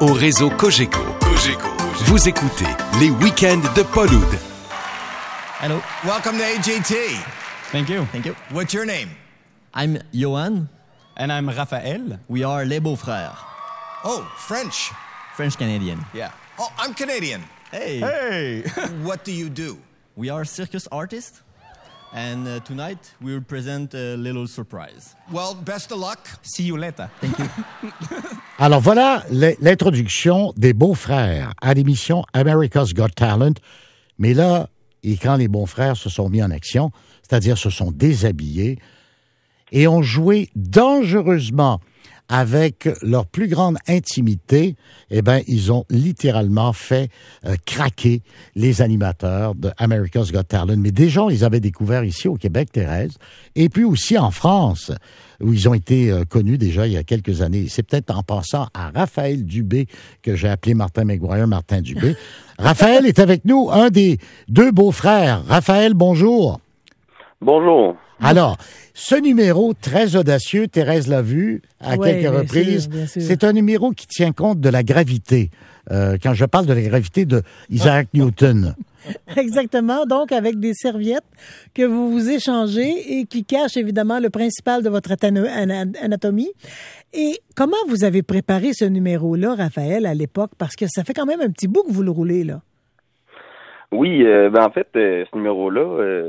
au réseau Cogeco. Vous écoutez les week-ends de Paul Oud. Hello. Welcome to AJT. Thank you. Thank you. What's your name? I'm Johan. And I'm Raphaël. We are les beaux-frères. Oh, French. French-Canadian. Yeah. Oh, I'm Canadian. Hey. Hey. What do you do? We are circus artists. And tonight we will present a little surprise. Well, best of luck. See you later. Thank you. Alors voilà l'introduction des beaux-frères à l'émission America's Got Talent. Mais là, et quand les beaux-frères se sont mis en action, c'est-à-dire se sont déshabillés et ont joué dangereusement avec leur plus grande intimité, eh bien, ils ont littéralement fait craquer les animateurs de America's Got Talent. Mais déjà, on les avait découverts ici au Québec, Thérèse, et puis aussi en France, où ils ont été connus déjà il y a quelques années. C'est peut-être en passant à Raphaël Dubé que j'ai appelé Martin McGuire, Martin Dubé. Raphaël est avec nous, un des deux beaux-frères. Raphaël, bonjour. Bonjour. Alors, ce numéro très audacieux, Thérèse l'a vu à quelques reprises, bien sûr. c'est un numéro qui tient compte de la gravité. Quand je parle de la gravité de Isaac Newton. Exactement. Donc, avec des serviettes que vous vous échangez et qui cachent évidemment le principal de votre anatomie. Et comment vous avez préparé ce numéro-là, Raphaël, à l'époque? Parce que ça fait quand même un petit bout que vous le roulez, là. Oui, en fait, ce numéro-là,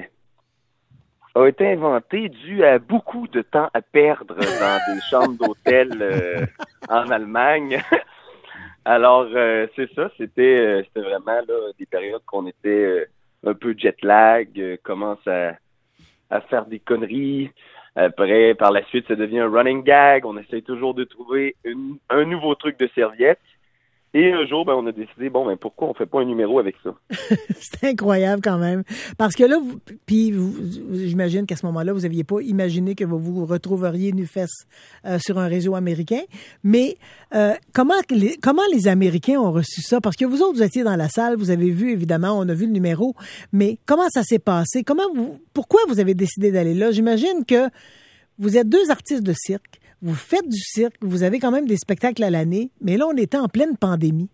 a été inventé dû à beaucoup de temps à perdre dans des chambres d'hôtel en Allemagne. Alors, c'est ça, c'était vraiment là des périodes qu'on était un peu jet lag, commence à faire des conneries. Après, par la suite, ça devient un running gag. On essaie toujours de trouver un nouveau truc de serviette. Et un jour, on a décidé, pourquoi on fait pas un numéro avec ça? C'est incroyable quand même. Parce que là, j'imagine qu'à ce moment-là, vous n'aviez pas imaginé que vous vous retrouveriez nu-fesses sur un réseau américain. Mais comment les Américains ont reçu ça? Parce que vous autres, vous étiez dans la salle, vous avez vu, évidemment, on a vu le numéro. Mais comment ça s'est passé? Pourquoi vous avez décidé d'aller là? J'imagine que vous êtes deux artistes de cirque. Vous faites du cirque, vous avez quand même des spectacles à l'année, mais là, on était en pleine pandémie.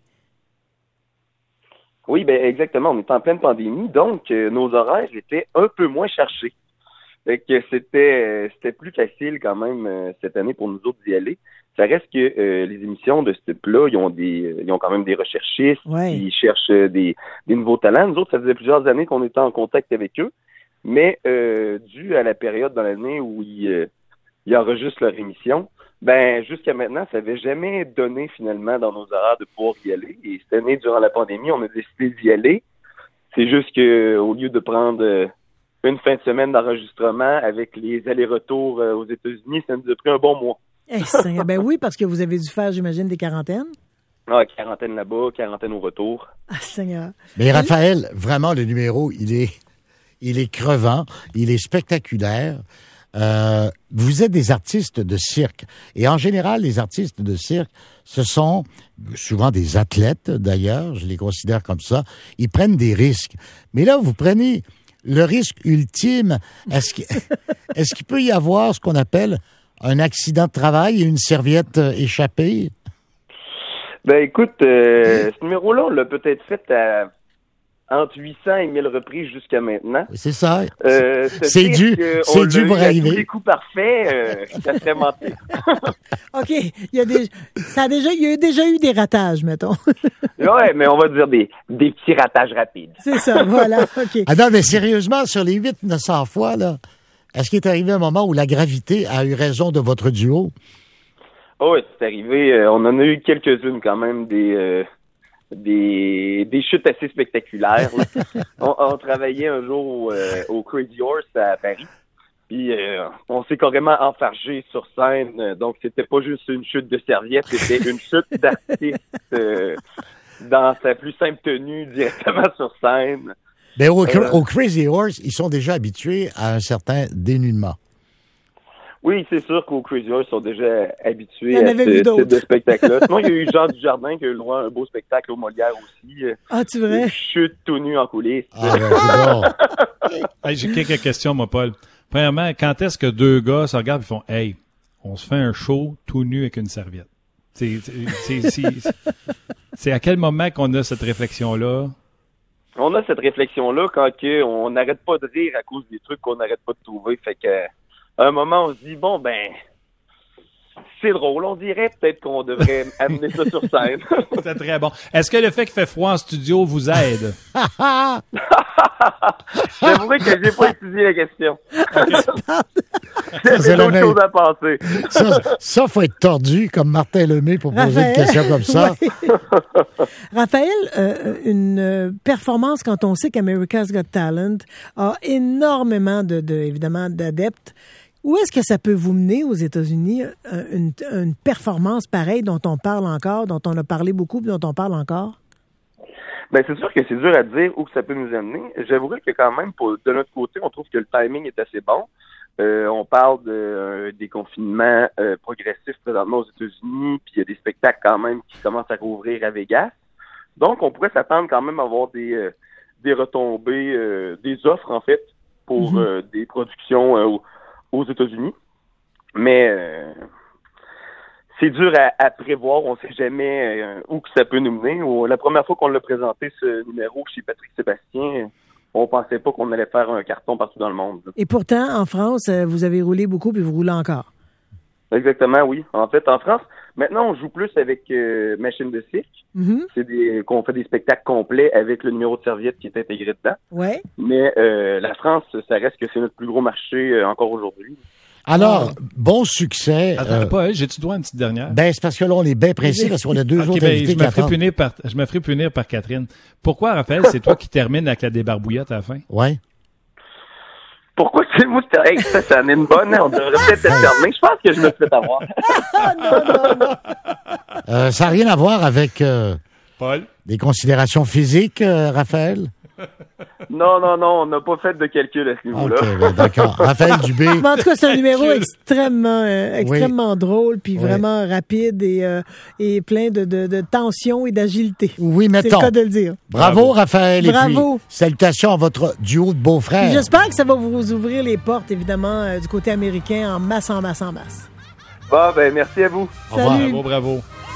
Oui, exactement. On était en pleine pandémie, donc nos horaires étaient un peu moins chargés. Fait que c'était plus facile quand même cette année pour nous autres d'y aller. Ça reste que les émissions de ce type-là, ils ont quand même des recherchistes, qui cherchent des nouveaux talents. Nous autres, ça faisait plusieurs années qu'on était en contact avec eux, mais dû à la période dans l'année où ils enregistrent leur émission, jusqu'à maintenant, ça n'avait jamais donné finalement dans nos horaires de pouvoir y aller. Et cette année, durant la pandémie, on a décidé d'y aller. C'est juste que au lieu de prendre une fin de semaine d'enregistrement avec les allers-retours aux États-Unis, ça nous a pris un bon mois. Oui, parce que vous avez dû faire, j'imagine, des quarantaines. Ah, quarantaine là-bas, quarantaine au retour. Ah, Seigneur. Mais Raphaël, vraiment, le numéro, il est crevant, il est spectaculaire. Vous êtes des artistes de cirque. Et en général, les artistes de cirque, ce sont souvent des athlètes, d'ailleurs, je les considère comme ça. Ils prennent des risques. Mais là, vous prenez le risque ultime. Est-ce qu'il peut y avoir ce qu'on appelle un accident de travail et une serviette échappée? Écoute, ce numéro-là, on l'a peut-être fait entre 800 et 1000 reprises jusqu'à maintenant. C'est ça. C'est dû pour arriver. Tous les coups parfaits, ça serait mentir. OK. Il y a déjà eu des ratages, mettons. Ouais, mais on va dire des petits ratages rapides. C'est ça, voilà. OK. Ah non, mais sérieusement, sur les 800-900 fois, là, est-ce qu'il est arrivé un moment où la gravité a eu raison de votre duo? Oh, c'est arrivé. On en a eu quelques-unes quand même, des chutes assez spectaculaires. On travaillait un jour au Crazy Horse à Paris. Puis on s'est carrément enfargé sur scène. Donc c'était pas juste une chute de serviette, c'était une chute d'artiste dans sa plus simple tenue directement sur scène. Mais au Crazy Horse, ils sont déjà habitués à un certain dénudement. Oui, c'est sûr qu'au Crazy Horse, ils sont déjà habitués à ce type de spectacle-là. Sinon, il y a eu Jean Dujardin qui a eu le droit à un beau spectacle au Molière aussi. Ah, tu vrai? Chute tout nu en coulisses. J'ai quelques questions, moi, Paul. Premièrement, quand est-ce que deux gars se regardent et font « Hey, on se fait un show tout nu avec une serviette ». C'est à quel moment qu'on a cette réflexion-là? On a cette réflexion-là quand on n'arrête pas de rire à cause des trucs qu'on n'arrête pas de trouver. Fait que, à un moment, on se dit, bon, ben, c'est drôle. On dirait peut-être qu'on devrait amener ça sur scène. C'est très bon. Est-ce que le fait qu'il fait froid en studio vous aide? J'avouerais que j'ai pas étudié la question. C'est J'ai d'autres choses à penser. Ça, faut être tordu comme Martin Lemay pour poser une question comme ça. Ouais. Raphaël, une performance quand on sait qu'America's Got Talent a énormément évidemment d'adeptes. Où est-ce que ça peut vous mener aux États-Unis, une performance pareille dont on parle encore, dont on a parlé beaucoup, dont on parle encore? Ben, c'est sûr que c'est dur à dire où que ça peut nous amener. J'avouerais que quand même, de notre côté, on trouve que le timing est assez bon. On parle des confinements progressifs présentement aux États-Unis, puis il y a des spectacles quand même qui commencent à rouvrir à Vegas. Donc, on pourrait s'attendre quand même à avoir des retombées, des offres en fait, pour des productions aux États-Unis. Mais c'est dur à prévoir. On ne sait jamais où que ça peut nous mener. La première fois qu'on l'a présenté, ce numéro, chez Patrick Sébastien, on pensait pas qu'on allait faire un carton partout dans le monde. Et pourtant, en France, vous avez roulé beaucoup puis vous roulez encore. Exactement, oui. En fait, en France, maintenant, on joue plus avec Machine de cirque. C'est qu'on fait des spectacles complets avec le numéro de serviette qui est intégré dedans. Ouais. Mais la France, ça reste que c'est notre plus gros marché encore aujourd'hui. Alors, bon succès. Attends, pas, j'ai-tu droit à une petite dernière? Ben, c'est parce que là, on est bien pressé parce qu'on a deux autres ben, invités je me ferai punir par Catherine. Pourquoi, Raphaël, c'est toi qui termine avec la débarbouillette à la fin? Ouais. Pourquoi c'est moi? Hey, ça en est une bonne. On devrait peut-être être fermé. Je pense que je me suis fait avoir. Non. Ça n'a rien à voir avec Paul? des considérations physiques, Raphaël? Non, on n'a pas fait de calcul à ce niveau-là. OK, ben, d'accord. Raphaël Dubé. Mais en tout cas, c'est un numéro extrêmement drôle, puis vraiment rapide et plein de tension et d'agilité. Oui, mettons. C'est le cas de le dire. Bravo, Raphaël. Bravo. Et puis, salutations à votre duo de beaux-frères. Puis j'espère que ça va vous ouvrir les portes, évidemment, du côté américain en masse. Bon, ben, merci à vous. Au revoir. Salut. Bravo.